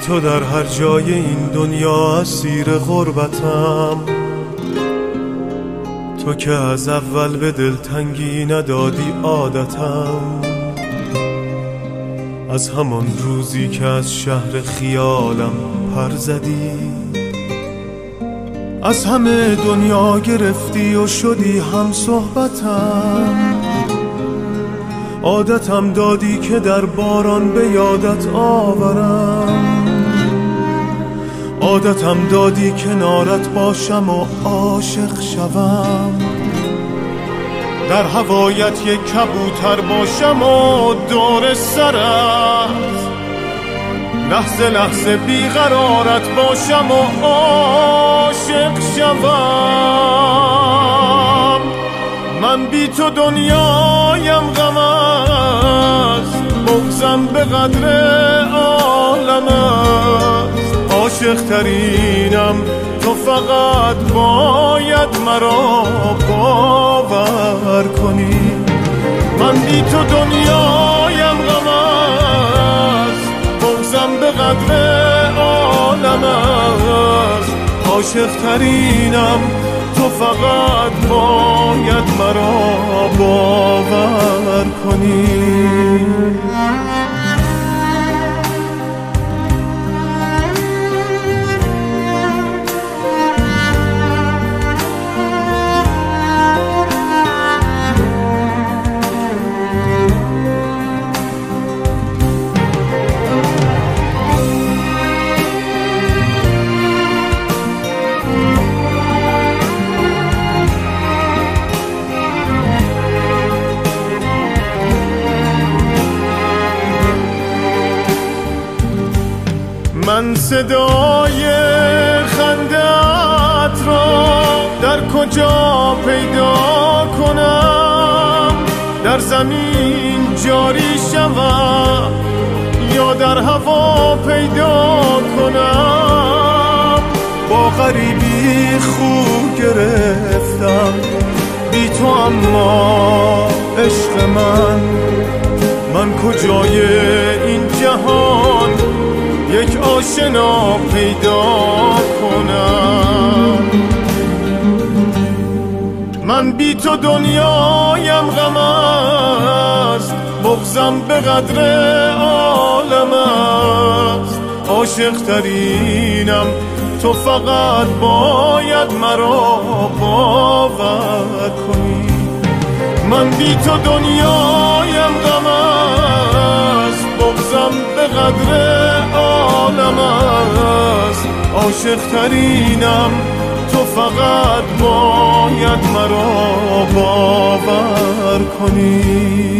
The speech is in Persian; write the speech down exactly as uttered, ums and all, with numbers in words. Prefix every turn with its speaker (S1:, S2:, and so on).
S1: تو در هر جای این دنیا اسیر غربتم. تو که از اول به دلتنگی ندادی عادتم. از همان روزی که از شهر خیالم پر زدی، از همه دنیا گرفتی و شدی هم صحبتم. عادتم دادی که در باران به یادت آورم. عادتم دادی کنارت باشم و عاشق شوم. در هوایت یک کبوتر باشم و دور سرت لحظه لحظه بیقرارت باشم و عاشق شوم. من بی تو دنیایم غم است، بغضم به قدر عالم است. عاشق ترینم تو فقط باید مرا باور کنی. من بی تو دنیایم غم است، بغضم به قدر عالم است. عاشق ترینم تو فقط باید مرا باور کنی. من صدای خنده‌ات را در کجا پیدا کنم؟ در زمین جاری شوم یا در هوا پیدا کنم؟ با غریبی خو گرفتم بی تو، اما عشق من من کجای این جهان یک آشنا پیدا کنم؟ من بی تو دنیایم غم است، بغضم به قدر عالم است. عاشق ترینم تو فقط باید مرا باور کنی. من بی تو دنیایم غم است، بغضم به قدر عالم است. عاشق ترینم تو فقط باید مرا باور کنی.